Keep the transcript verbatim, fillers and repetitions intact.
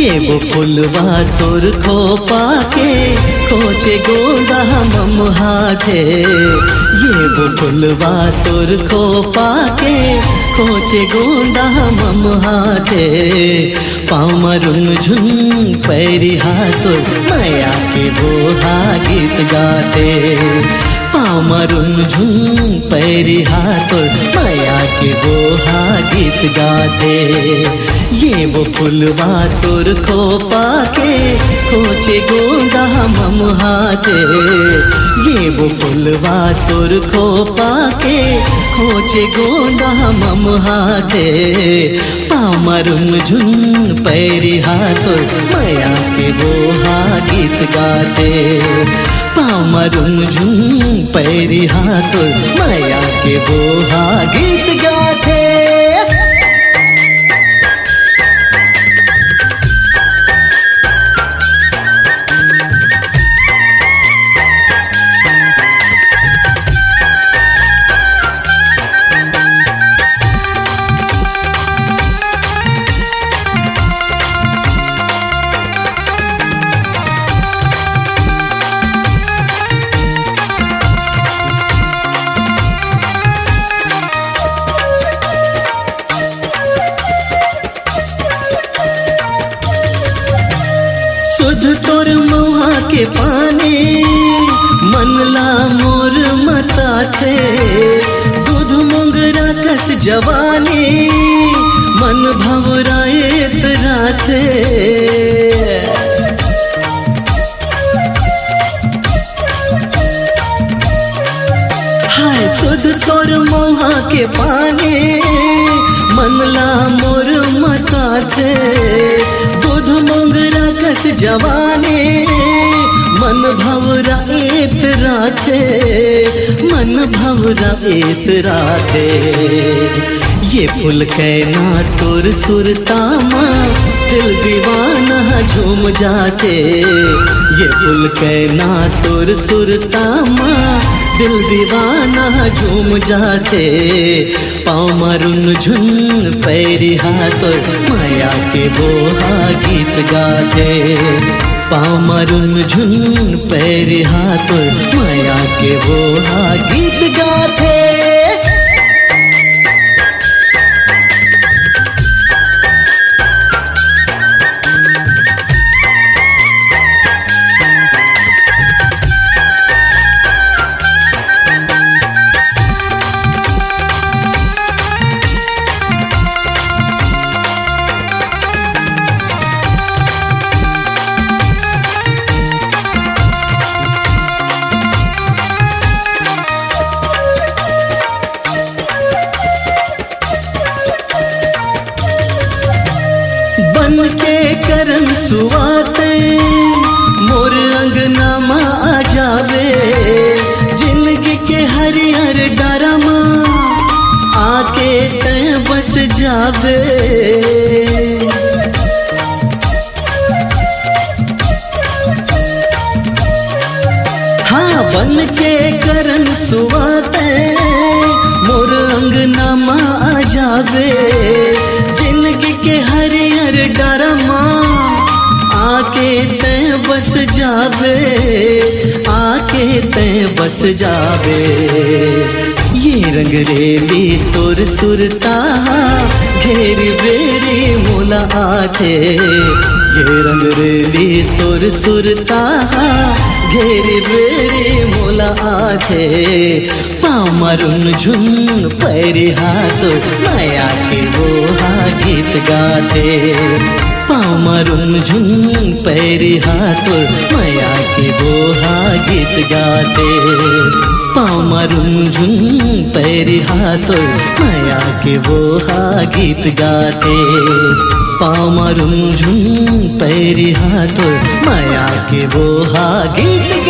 ये वो फुलवा तोर खो पाके खोचे गोंदा मम हाथे। ये वो फुलवा तोर खो पाके खोचे गोंदा मम हाथे। पाँव मरुन झुन पैरी हाथों माया के बोहा गीत गाते। पाँव मरुन झुन पैरी हाथों माया के बोहा गीत गाते। ये वो फुलवा तोर खो पाके खोचे गोंदा मम हाथे। ये वो फुलवा तोर खो पाके खोचे गोंदा मम हाथे। पाँव मरुन झुन पैरी हाथों माया के बोहा गीत गाते। पाँव मरुन झुन पैरी हाथों माया के बोहा गीत गाते। सुध तोर मुहा के पानी मनला मोर मता थे। दूध मुंगरा कस जवानी मन भवराए तरा थे। हाय सुध तोर मुहा के पानी मनला मोर मता थे। दूध मुंगरा कस जवानी मन भवरा एतरा थे। मन भवरा एतरा थे। ये फूल कैना तोर सुरतामा दिल दीवाना झूम जाते। ये फूल कैना तोर सुरतामा दिल दीवाना झूम जाते। पाँव मरुन झुन पैरी हाथों माया के बोहा गीत गाते। पाँव मरुन झुन पैरी हाथों माया के बोहा गीत गाते। बन के करम सुवाते मोर अंगना मा आ जावे। जिंदगी के हरिहर डरमा आके तय बस जावे। हाँ बन के करम सुवाते मोर अंगना मा आ जावे। जिंदगी के हरिहर डरमा आके तय बस जावे। आके तय बस जावे। ये रंग रेली तोर सुरता घेर बेरी मोला आथे। ये रंग रेली तोर सुरता घेर बेरी मोला आथे। पाँव मरुन झुन पैरी हाथों माया के बोहा गीत गाते। पाँव मरुन झुन पैरी हाथों माया के बोहा गीत गाते। पाँव मरुन झुन पैरी हाथों माया के बोहा गीत गाते। पाँव मरुन झुन पैरी हाथों माया के बोहा गीत